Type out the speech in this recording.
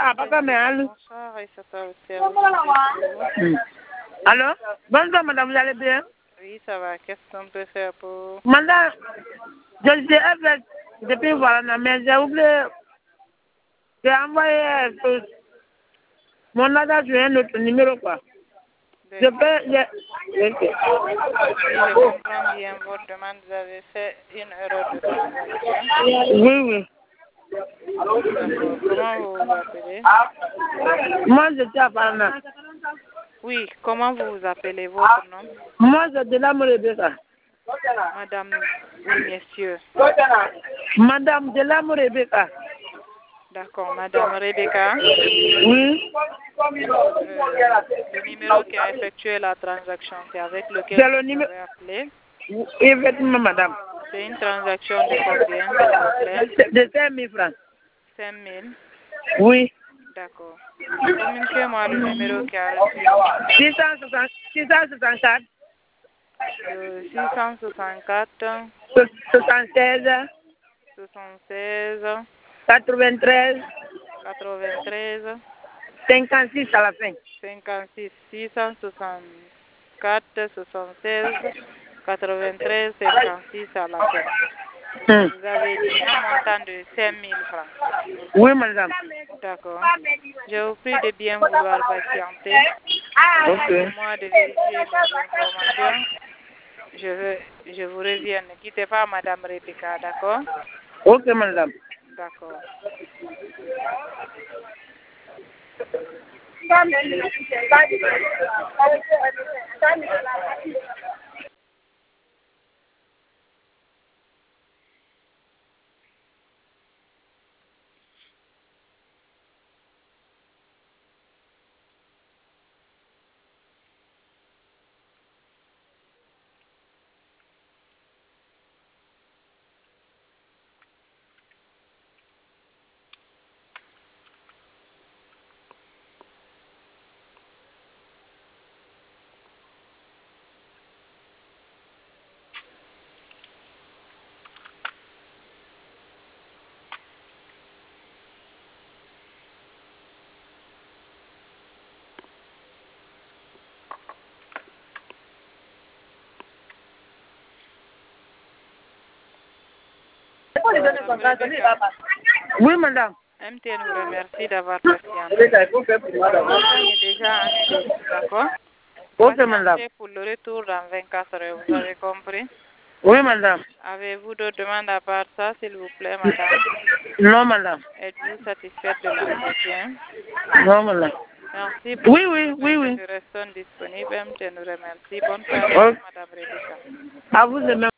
Bonsoir, Aïssata au service. Allô? Bonsoir, madame, vous allez bien? Oui, ça va. Qu'est-ce qu'on peut faire pour... Madame, je suis avec depuis voilà, mais j'ai oublié. J'ai envoyé mon adresse sur un autre numéro, quoi. Je peux... Si je comprends bien votre demande, vous avez fait une erreur de transaction. Oui. D'accord. Comment vous vous appelez? Moi, je suis à Parana. Oui, comment vous vous appelez, votre nom? Moi, je suis là, Rebecca. Madame ou monsieur? Madame de la Rebecca. D'accord, Madame Rebecca. Oui. Le numéro qui a effectué la transaction, c'est avec lequel vous avez appelé? Effectivement, madame. C'est une transaction de combien, s'il vous plaît? De 5 000 francs. 5 000? Oui. D'accord. Communiquez-moi le numéro qui a reçu. 664. 664 76. 76 93. 93 56 à la fin. 56 664 76 93 56 à la fin. Vous avez dit un montant de 5 000 francs. Oui, madame. D'accord. Je vous prie de bien vouloir patienter. Ok. Moi de vérifier les informations. Je vous reviens. Ne quittez pas, Madame Rebecca, d'accord? Ok, madame. D'accord. Oui, madame. MTN vous remercie d'avoir patienté. Le montant est déjà annulé, d'accord? Ok, madame. Patientez pour le retour dans 24 heures, vous avez compris? Oui, madame. Avez-vous d'autres demandes à part ça, s'il vous plaît, madame? Non, madame. Êtes-vous satisfaite de l'entretien? Non, madame. Merci pour Oui. nous restons disponibles. MTN nous remercie. Bonne soirée, madame Rebecca. À vous de même.